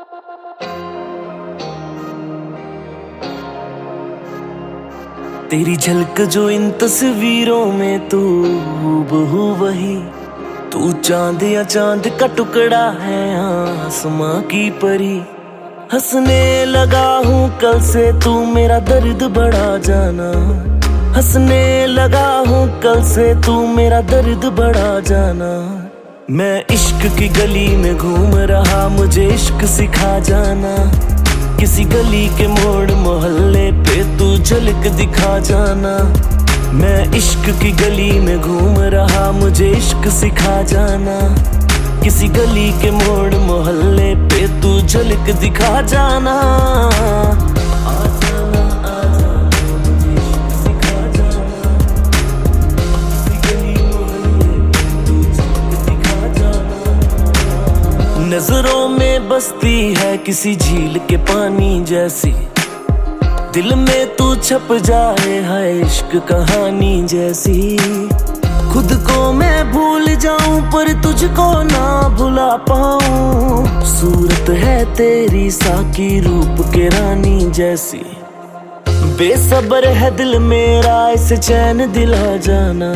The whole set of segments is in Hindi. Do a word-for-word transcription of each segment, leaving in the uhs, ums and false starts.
तेरी झलक जो इन तस्वीरों में तू हूबहू वही, तू चांद या चांद का टुकड़ा है आसमां की परी। हंसने लगा हूँ कल से तू मेरा दर्द बढ़ा जाना, हंसने लगा हूँ कल से तू मेरा दर्द बढ़ा जाना। मैं इश्क की गली में घूम रहा, मुझे इश्क सिखा जाना। किसी गली के मोड़ मोहल्ले पे तू झलक दिखा जाना। मैं इश्क की गली में घूम रहा, मुझे इश्क सिखा जाना। किसी गली के मोड़ मोहल्ले पे तू झलक दिखा जाना। आ जाना, आ जाना, मुझे इश्क सिखा जाना। किसी गली मोहल्ले पे तू झलक दिखा जाना। नजरों में बसती है किसी झील के पानी जैसी, दिल में तू छप जाए है इश्क कहानी जैसी। खुद को मैं भूल जाऊं पर तुझको ना भुला पाऊं, सूरत है तेरी साकी रूप के रानी जैसी। बेसब्र है दिल मेरा इसे चैन दिला जाना,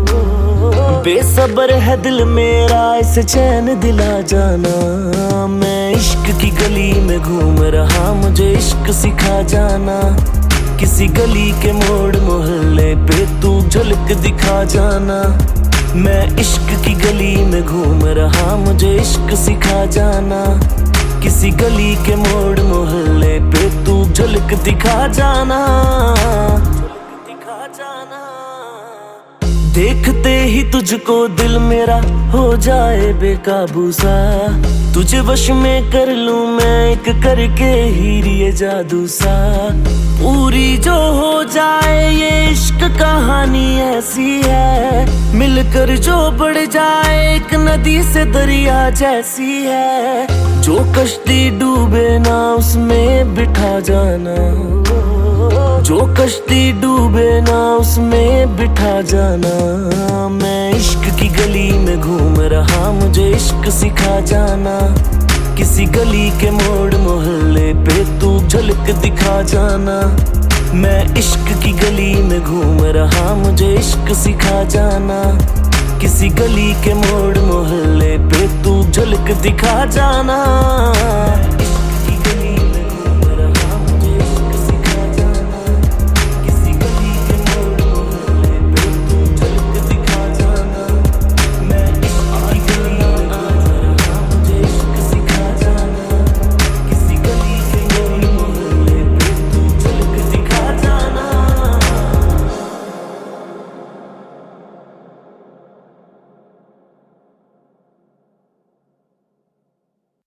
बेसब्र है दिल मेरा इसे चैन दिला जाना। मैं इश्क की गली में घूम रहा, मुझे इश्क सिखा जाना। किसी गली के मोड़ मोहल्ले पे तू झलक दिखा जाना। मैं इश्क की गली में घूम रहा, मुझे इश्क सिखा जाना। किसी गली के मोड़ मोहल्ले पे तू झलक दिखा जाना, झलक दिखा जाना। देखते ही तुझको दिल मेरा हो जाए बेकाबू सा, तुझे वश में कर लूं मैं एक करके हीर ये जादू सा। पूरी जो हो जाए ये इश्क कहानी ऐसी है, मिलकर जो बढ़ जाए एक नदी से दरिया जैसी है। जो कश्ती डूबे ना उसमें बिठा जाना, जो कश्ती डूबे ना उसमें बिठा जाना। मैं इश्क की गली में घूम रहा, मुझे इश्क सिखा जाना। किसी गली के मोड़ मोहल्ले पे तू झलक दिखा जाना। मैं इश्क की गली में घूम रहा, मुझे इश्क सिखा जाना। किसी गली के मोड़ मोहल्ले पे तू झलक दिखा जाना।